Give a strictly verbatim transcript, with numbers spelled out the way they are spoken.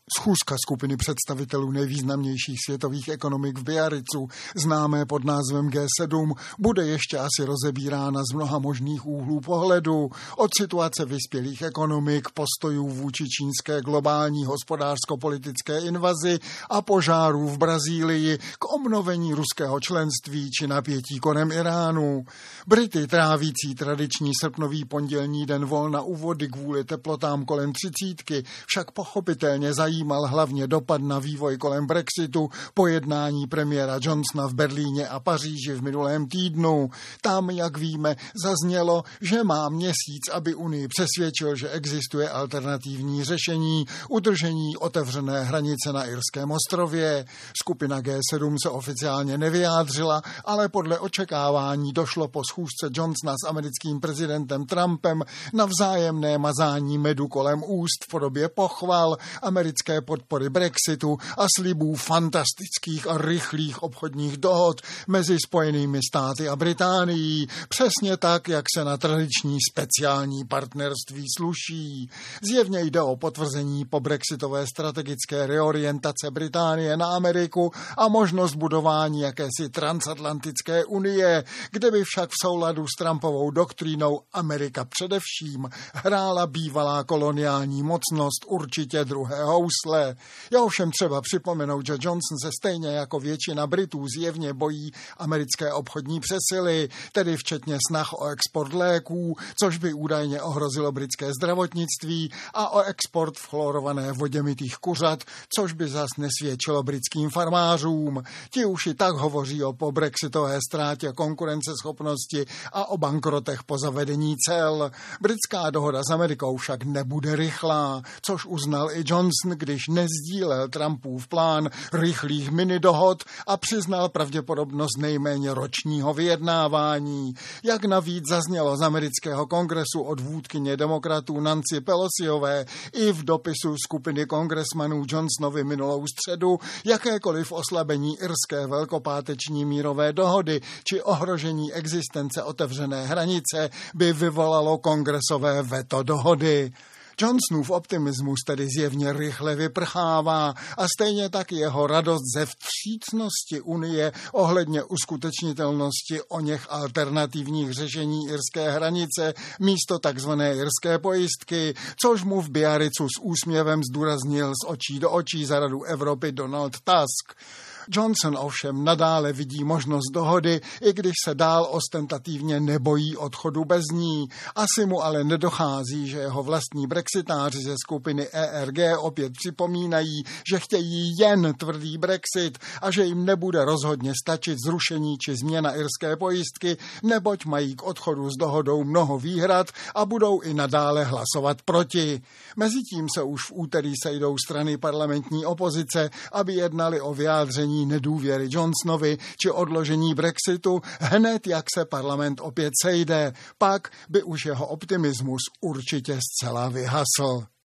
Schůzka skupiny představitelů nejvýznamnějších světových ekonomik v Biarritzu, známé pod názvem G sedm, bude ještě asi rozebírána z mnoha možných úhlů pohledu. Od situace vyspělých ekonomik, postojů vůči čínské globální hospodářsko-politické invazi a požárů v Brazílii k obnovení ruského členství či napětí kolem Iránu. Brity trávící tradiční srpnový pondělní den volna u vody kvůli teplotám kolem třicítky však pochopitelně zajímal hlavně dopad na vývoj kolem Brexitu po jednání premiéra Johnsona v Berlíně a Paříži v minulém týdnu. Tam, jak víme, zaznělo, že má měsíc, aby Unii přesvědčil, že existuje alternativní řešení udržení otevřené hranice na Irském ostrově. Skupina G sedm se oficiálně nevyjádřila, ale podle očekávání došlo po schůzce Johnsona s americkým prezidentem Trumpem na vzájemné mazání medu kolem úst v podobě pochval americké podpory Brexitu a slibů fantastických a rychlých obchodních dohod mezi Spojenými státy a Británií, přesně tak, jak se na tradiční speciální partnerství sluší. Zjevně jde o potvrzení po brexitové strategické reorientace Británie na Ameriku a možnost budování jakési transatlantické unie, kde by však v souladu s Trumpovou doktrínou Amerika především hrála bývalá koloniální mocnost určitě druhé housle. Je ovšem třeba připomenout, že Johnson se stejně jako většina Britů zjevně bojí americké obchodní přesily, tedy včetně snah o export léků, což by údajně ohrozilo britské zdravotnictví, a o export v chlorované vodě mytých kuřat, což by zas nesvědčilo britským farmářům. Ti už i tak hovoří o pobrexitové ztrátě konkurenceschopnosti a o bankrotech po zavedení cel. Britská dohoda s Amerikou však nebude rychlá, což uznal i Johnson, když nezdílel Trumpův plán rychlých minidohod a přiznal pravděpodobnost nejméně ročního vyjednávání. Jak navíc zaznělo z amerického kongresu od vůdkyně demokratů Nancy Pelosiové i v dopisu skupiny kongresmanů Johnsonovi minulou středu, jakékoliv oslabení irské velkopáteční mírové dohody či ohrožení existence otevřené hranice by vyvolalo kongresové veto dohody. Johnsonův optimismus tedy zjevně rychle vyprchává a stejně tak jeho radost ze vstřícnosti Unie ohledně uskutečnitelnosti oněch alternativních řešení irské hranice místo takzvané irské pojistky, což mu v Biarritzu s úsměvem zdůraznil z očí do očí za Radu Evropy Donald Tusk. Johnson ovšem nadále vidí možnost dohody, i když se dál ostentativně nebojí odchodu bez ní. Asi mu ale nedochází, že jeho vlastní brexitáři ze skupiny E R G opět připomínají, že chtějí jen tvrdý Brexit a že jim nebude rozhodně stačit zrušení či změna irské pojistky, neboť mají k odchodu s dohodou mnoho výhrad a budou i nadále hlasovat proti. Mezitím se už v úterý sejdou strany parlamentní opozice, aby jednali o vyjádření nedůvěry Johnsonovi či odložení Brexitu hned, jak se parlament opět sejde. Pak by už jeho optimismus určitě zcela vyhasl.